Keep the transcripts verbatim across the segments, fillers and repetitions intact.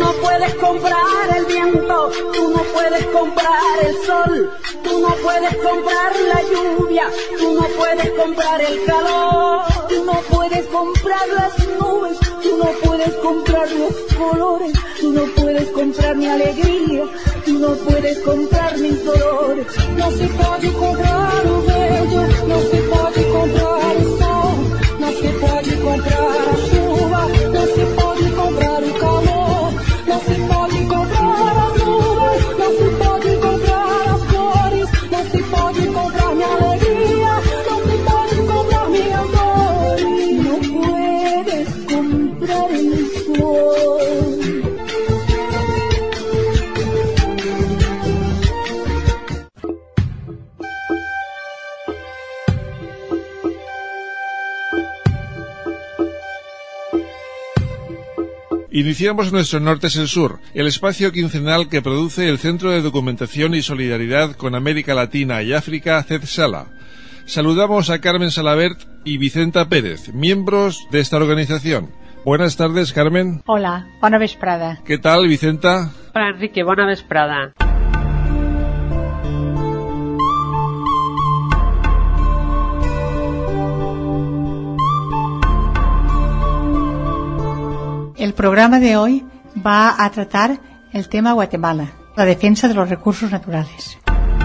no puedes comprar el viento, tú no puedes comprar el sol, tú no puedes comprar la lluvia, tú no puedes comprar el calor, tú no puedes comprar las nubes, tú no puedes comprar los colores, tú no puedes comprar mi alegría, tú no puedes comprar mis dolores. No se puede comprar o bello, no se puede comprar o sol, no se puede comprar a chuva, no se puede comprar o calor, no se puede comprar as nuvens, no se puede comprar as flores, no se puede comprar mi alegría, no se puede comprar mi amor, no puedes comprar el sol. Iniciamos nuestro Norte es el Sur, el espacio quincenal que produce el Centro de Documentación y Solidaridad con América Latina y África, CEDSALA. Saludamos a Carmen Salabert y Vicenta Pérez, miembros de esta organización. Buenas tardes, Carmen. Hola, bona vesprada. ¿Qué tal, Vicenta? Hola, Enrique, bona vesprada. El programa de hoy va a tratar el tema Guatemala, la defensa de los recursos naturales.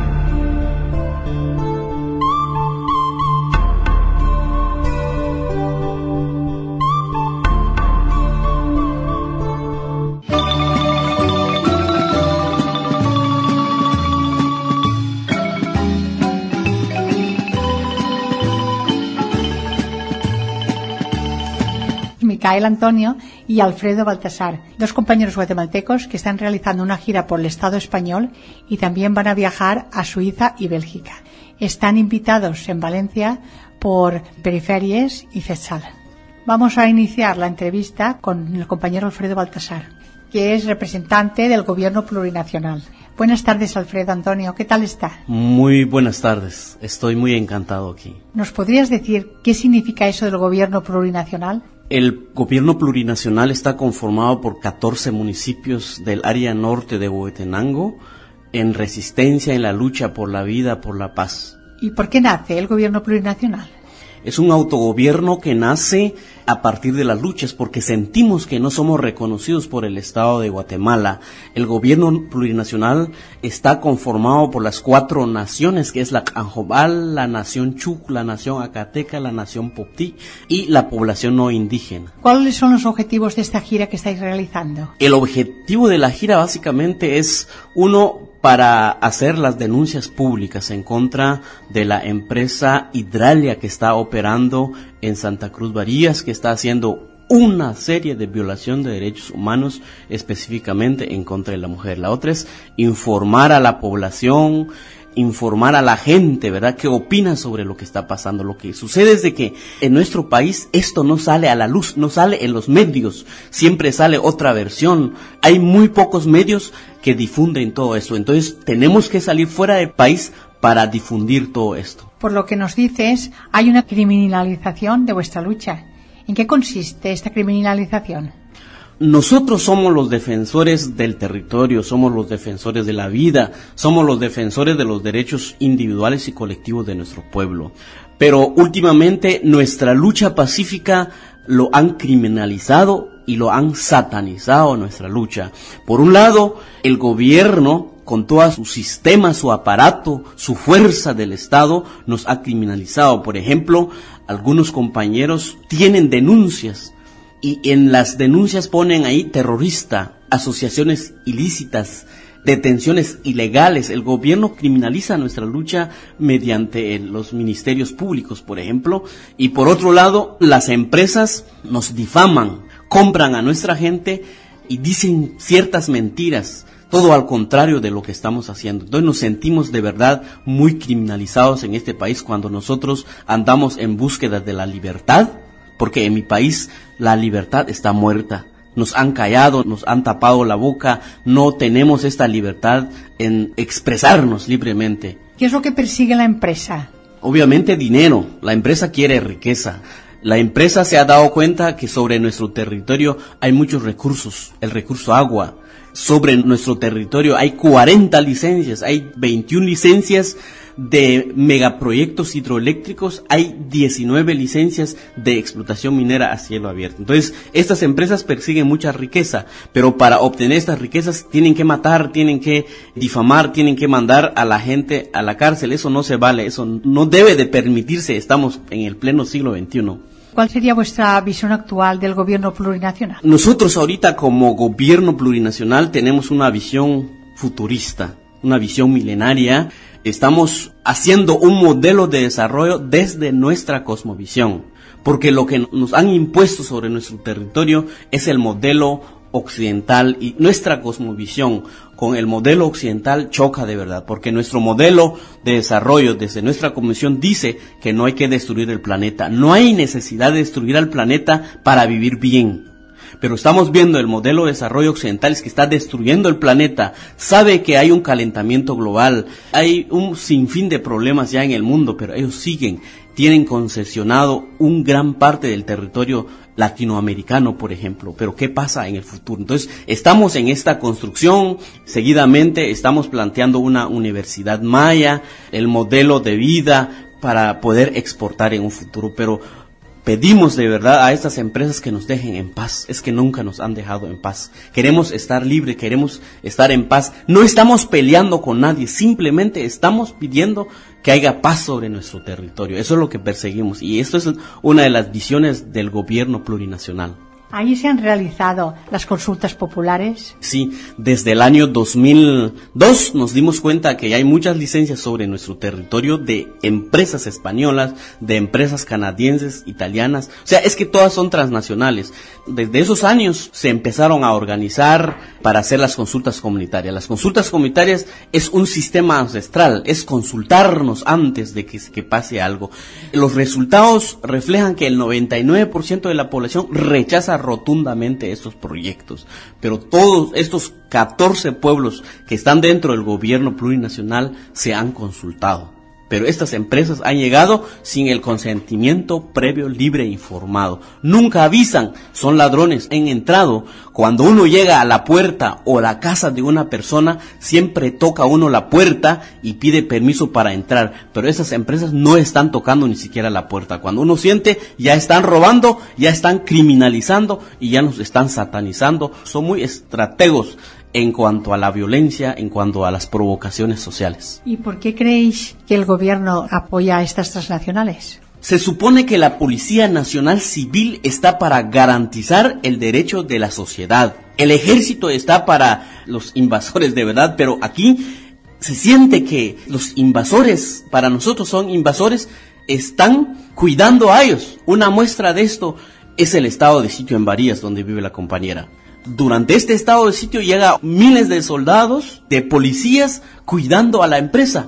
Micael Antonio y Alfredo Baltasar, dos compañeros guatemaltecos que están realizando una gira por el Estado español y también van a viajar a Suiza y Bélgica. Están invitados en Valencia por Periferias y CEDSALA. Vamos a iniciar la entrevista con el compañero Alfredo Baltasar, que es representante del Gobierno Plurinacional. Buenas tardes, Alfredo Antonio, ¿qué tal está? Muy buenas tardes, estoy muy encantado aquí. ¿Nos podrías decir qué significa eso del Gobierno Plurinacional? El gobierno plurinacional está conformado por catorce municipios del área norte de Huehuetenango en resistencia en la lucha por la vida, por la paz. ¿Y por qué nace el gobierno plurinacional? Es un autogobierno que nace a partir de las luchas porque sentimos que no somos reconocidos por el Estado de Guatemala. El gobierno plurinacional está conformado por las cuatro naciones, que es la Canjobal, la nación Chuc, la nación Acateca, la nación Poptí y la población no indígena. ¿Cuáles son los objetivos de esta gira que estáis realizando? El objetivo de la gira básicamente es, uno, para hacer las denuncias públicas en contra de la empresa Hidralia que está operando en Santa Cruz Barías, que está haciendo una serie de violación de derechos humanos específicamente en contra de la mujer. La otra es informar a la población, informar a la gente, ¿verdad?, qué opina sobre lo que está pasando. Lo que sucede es de que en nuestro país esto no sale a la luz, no sale en los medios, siempre sale otra versión. Hay muy pocos medios que difunden todo esto, entonces tenemos que salir fuera del país para difundir todo esto. Por lo que nos dices, hay una criminalización de vuestra lucha. ¿En qué consiste esta criminalización? Nosotros somos los defensores del territorio, somos los defensores de la vida, somos los defensores de los derechos individuales y colectivos de nuestro pueblo. Pero últimamente nuestra lucha pacífica lo han criminalizado y lo han satanizado nuestra lucha. Por un lado, el gobierno, con todo su sistema, su aparato, su fuerza del Estado, nos ha criminalizado. Por ejemplo, algunos compañeros tienen denuncias y en las denuncias ponen ahí terrorista, asociaciones ilícitas, detenciones ilegales. El gobierno criminaliza nuestra lucha mediante los ministerios públicos, por ejemplo, y por otro lado, las empresas nos difaman, compran a nuestra gente y dicen ciertas mentiras, todo al contrario de lo que estamos haciendo. Entonces nos sentimos de verdad muy criminalizados en este país cuando nosotros andamos en búsqueda de la libertad, porque en mi país la libertad está muerta. Nos han callado, nos han tapado la boca, no tenemos esta libertad en expresarnos libremente. ¿Qué es lo que persigue la empresa? Obviamente dinero, la empresa quiere riqueza. La empresa se ha dado cuenta que sobre nuestro territorio hay muchos recursos, el recurso agua. Sobre nuestro territorio hay cuarenta licencias, hay veintiuna licencias de megaproyectos hidroeléctricos, hay diecinueve licencias de explotación minera a cielo abierto. Entonces, estas empresas persiguen mucha riqueza, pero para obtener estas riquezas tienen que matar, tienen que difamar, tienen que mandar a la gente a la cárcel. Eso no se vale, eso no debe de permitirse. Estamos en el pleno siglo veintiuno. ¿Cuál sería vuestra visión actual del gobierno plurinacional? Nosotros ahorita como gobierno plurinacional tenemos una visión futurista, una visión milenaria. Estamos haciendo un modelo de desarrollo desde nuestra cosmovisión, porque lo que nos han impuesto sobre nuestro territorio es el modelo occidental, y nuestra cosmovisión con el modelo occidental choca de verdad, porque nuestro modelo de desarrollo desde nuestra comisión dice que no hay que destruir el planeta, no hay necesidad de destruir al planeta para vivir bien. Pero estamos viendo el modelo de desarrollo occidental es que está destruyendo el planeta, sabe que hay un calentamiento global, hay un sinfín de problemas ya en el mundo, pero ellos siguen, tienen concesionado un gran parte del territorio latinoamericano, por ejemplo. Pero ¿qué pasa en el futuro? Entonces, estamos en esta construcción, seguidamente estamos planteando una universidad maya, el modelo de vida para poder exportar en un futuro, pero pedimos de verdad a estas empresas que nos dejen en paz. Es que nunca nos han dejado en paz. Queremos estar libres, queremos estar en paz. No estamos peleando con nadie, simplemente estamos pidiendo que haya paz sobre nuestro territorio. Eso es lo que perseguimos, y esto es una de las visiones del gobierno plurinacional. ¿Ahí se han realizado las consultas populares? Sí, desde el año dos mil dos nos dimos cuenta que hay muchas licencias sobre nuestro territorio de empresas españolas, de empresas canadienses, italianas. O sea, es que todas son transnacionales. Desde esos años se empezaron a organizar para hacer las consultas comunitarias. Las consultas comunitarias es un sistema ancestral, es consultarnos antes de que, que pase algo. Los resultados reflejan que el noventa y nueve por ciento de la población rechaza rotundamente estos proyectos, pero todos estos catorce pueblos que están dentro del gobierno plurinacional se han consultado. Pero estas empresas han llegado sin el consentimiento previo, libre e informado. Nunca avisan, son ladrones, han entrado. Cuando uno llega a la puerta o la casa de una persona, siempre toca uno la puerta y pide permiso para entrar. Pero esas empresas no están tocando ni siquiera la puerta. Cuando uno siente, ya están robando, ya están criminalizando y ya nos están satanizando. Son muy estrategos en cuanto a la violencia, en cuanto a las provocaciones sociales. ¿Y por qué creéis que el gobierno apoya a estas transnacionales? Se supone que la Policía Nacional Civil está para garantizar el derecho de la sociedad. El ejército está para los invasores de verdad, pero aquí se siente que los invasores, para nosotros son invasores, están cuidando a ellos. Una muestra de esto es el estado de sitio en Varías, donde vive la compañera. Durante este estado de sitio llega miles de soldados, de policías, cuidando a la empresa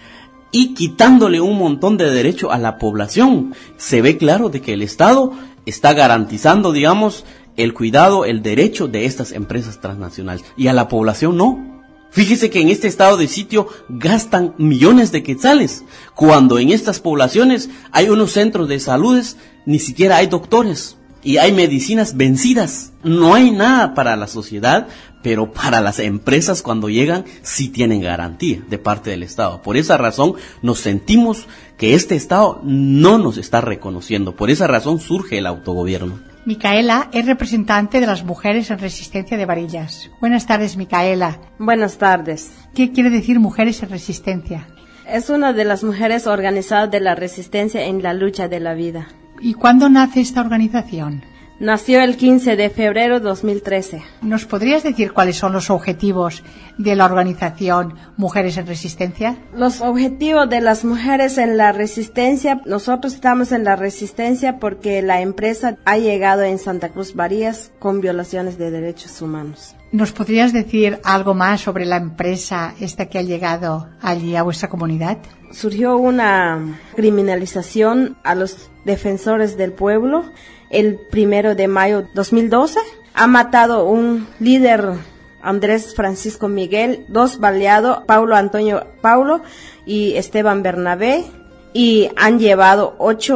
y quitándole un montón de derecho a la población. Se ve claro de que el Estado está garantizando, digamos, el cuidado, el derecho de estas empresas transnacionales, y a la población no. Fíjese que en este estado de sitio gastan millones de quetzales, cuando en estas poblaciones hay unos centros de salud, ni siquiera hay doctores. Y hay medicinas vencidas. No hay nada para la sociedad, pero para las empresas cuando llegan sí tienen garantía de parte del Estado. Por esa razón nos sentimos que este Estado no nos está reconociendo. Por esa razón surge el autogobierno. Micaela es representante de las mujeres en resistencia de Varillas. Buenas tardes, Micaela. Buenas tardes. ¿Qué quiere decir mujeres en resistencia? Es una de las mujeres organizadas de la resistencia en la lucha de la vida. ¿Y cuándo nace esta organización? Nació el quince de febrero de dos mil trece. ¿Nos podrías decir cuáles son los objetivos de la organización Mujeres en Resistencia? Los objetivos de las mujeres en la resistencia, nosotros estamos en la resistencia porque la empresa ha llegado en Santa Cruz Varías con violaciones de derechos humanos. ¿Nos podrías decir algo más sobre la empresa esta que ha llegado allí a vuestra comunidad? Surgió una criminalización a los defensores del pueblo el primero de mayo de dos mil doce. Ha matado un líder, Andrés Francisco Miguel, dos baleado, Paulo Antonio Paulo y Esteban Bernabé, y han llevado ocho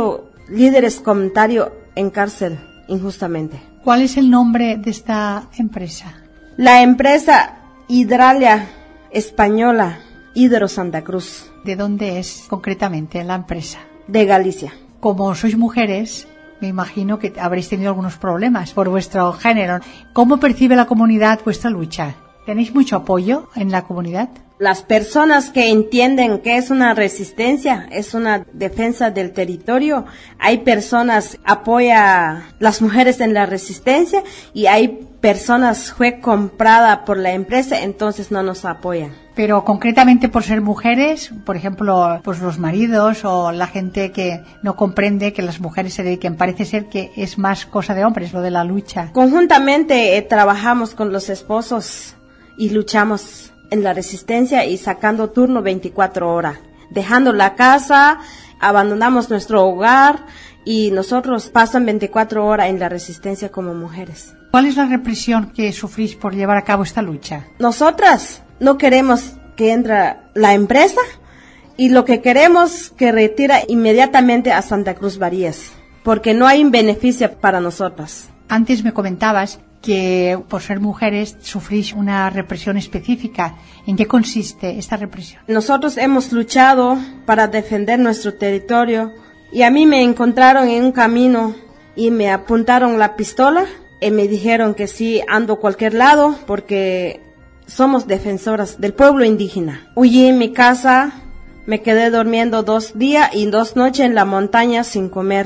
líderes comunitarios en cárcel injustamente. ¿Cuál es el nombre de esta empresa? La empresa Hidralia Española Hidro Santa Cruz. ¿De dónde es concretamente la empresa? De Galicia. Como sois mujeres, me imagino que habréis tenido algunos problemas por vuestro género. ¿Cómo percibe la comunidad vuestra lucha? ¿Tenéis mucho apoyo en la comunidad? Las personas que entienden que es una resistencia, es una defensa del territorio, hay personas que apoyan a las mujeres en la resistencia y hay personas fue comprada por la empresa, entonces no nos apoyan. Pero concretamente por ser mujeres, por ejemplo, pues los maridos o la gente que no comprende que las mujeres se dediquen, parece ser que es más cosa de hombres lo de la lucha. Conjuntamente eh, trabajamos con los esposos y luchamos en la resistencia y sacando turno veinticuatro horas, dejando la casa, abandonamos nuestro hogar y nosotros pasan veinticuatro horas en la resistencia como mujeres. ¿Cuál es la represión que sufrís por llevar a cabo esta lucha? Nosotras no queremos que entre la empresa y lo que queremos que retira inmediatamente a Santa Cruz Barías, porque no hay un beneficio para nosotras. Antes me comentabas que por ser mujeres sufrís una represión específica. ¿En qué consiste esta represión? Nosotros hemos luchado para defender nuestro territorio y a mí me encontraron en un camino y me apuntaron la pistola y me dijeron que sí ando a cualquier lado porque somos defensoras del pueblo indígena. Huí en mi casa, me quedé durmiendo dos días y dos noches en la montaña sin comer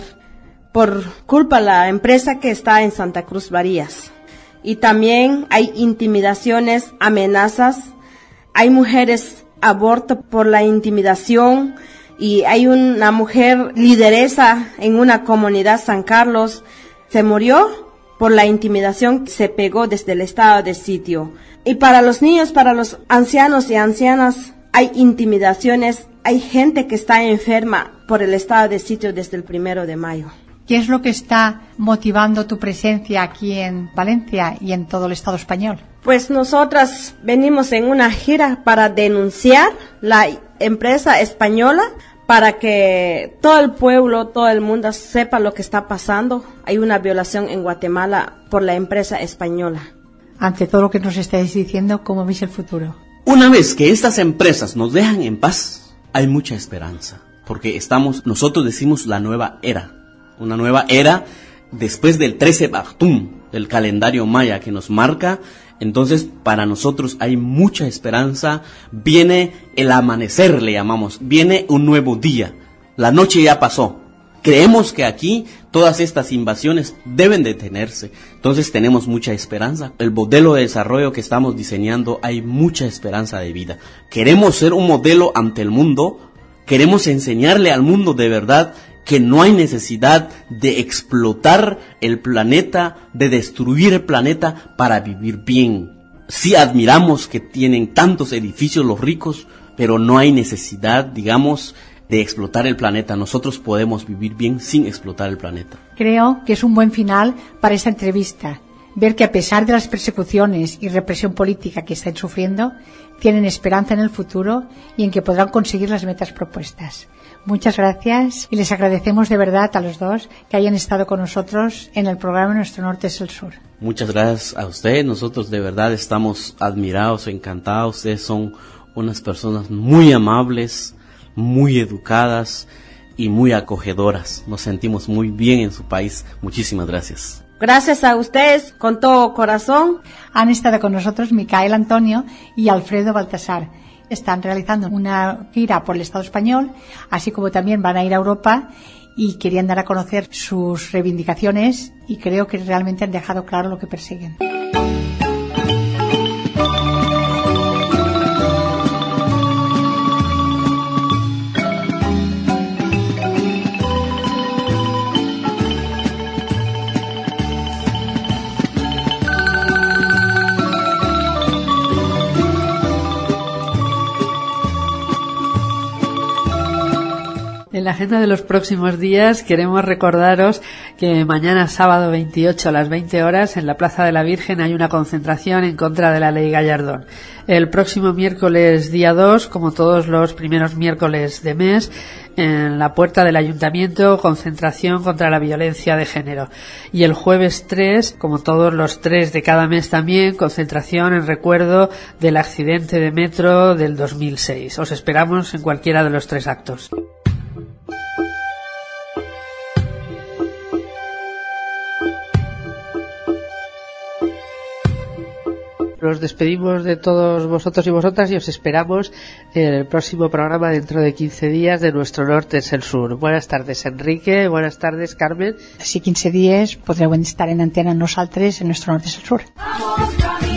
por culpa de la empresa que está en Santa Cruz Barías. Y también hay intimidaciones, amenazas, hay mujeres aborto por la intimidación y hay una mujer lideresa en una comunidad San Carlos, se murió por la intimidación que se pegó desde el estado de sitio. Y para los niños, para los ancianos y ancianas, hay intimidaciones, hay gente que está enferma por el estado de sitio desde el primero de mayo. ¿Qué es lo que está motivando tu presencia aquí en Valencia y en todo el Estado español? Pues nosotras venimos en una gira para denunciar la empresa española para que todo el pueblo, todo el mundo sepa lo que está pasando. Hay una violación en Guatemala por la empresa española. Ante todo lo que nos estáis diciendo, ¿cómo veis el futuro? Una vez que estas empresas nos dejan en paz, hay mucha esperanza, porque estamos, nosotros decimos la nueva era. Una nueva era después del trece Bactum, del calendario maya que nos marca. Entonces para nosotros hay mucha esperanza, viene el amanecer, le llamamos, viene un nuevo día, la noche ya pasó. Creemos que aquí todas estas invasiones deben detenerse, entonces tenemos mucha esperanza. El modelo de desarrollo que estamos diseñando, hay mucha esperanza de vida. Queremos ser un modelo ante el mundo, queremos enseñarle al mundo de verdad que no hay necesidad de explotar el planeta, de destruir el planeta para vivir bien. Sí admiramos que tienen tantos edificios los ricos, pero no hay necesidad, digamos, de explotar el planeta. Nosotros podemos vivir bien sin explotar el planeta. Creo que es un buen final para esta entrevista. Ver que a pesar de las persecuciones y represión política que están sufriendo, tienen esperanza en el futuro y en que podrán conseguir las metas propuestas. Muchas gracias y les agradecemos de verdad a los dos que hayan estado con nosotros en el programa Nuestro Norte es el Sur. Muchas gracias a usted. Nosotros de verdad estamos admirados, encantados. Ustedes son unas personas muy amables, muy educadas y muy acogedoras. Nos sentimos muy bien en su país. Muchísimas gracias. Gracias a ustedes, con todo corazón. Han estado con nosotros Micael Antonio y Alfredo Baltasar. Están realizando una gira por el Estado español, así como también van a ir a Europa y querían dar a conocer sus reivindicaciones y creo que realmente han dejado claro lo que persiguen. En la agenda de los próximos días queremos recordaros que mañana sábado veintiocho a las veinte horas en la Plaza de la Virgen hay una concentración en contra de la Ley Gallardón. El próximo miércoles día dos, como todos los primeros miércoles de mes, en la puerta del Ayuntamiento, concentración contra la violencia de género. Y el jueves tres, como todos los tres de cada mes también, concentración en recuerdo del accidente de metro del dos mil seis. Os esperamos en cualquiera de los tres actos. Nos despedimos de todos vosotros y vosotras y os esperamos en el próximo programa dentro de quince días de Nuestro Norte es el Sur. Buenas tardes, Enrique. Buenas tardes, Carmen. Así quince días podreu estar en antena nosaltres en Nuestro Norte es el Sur.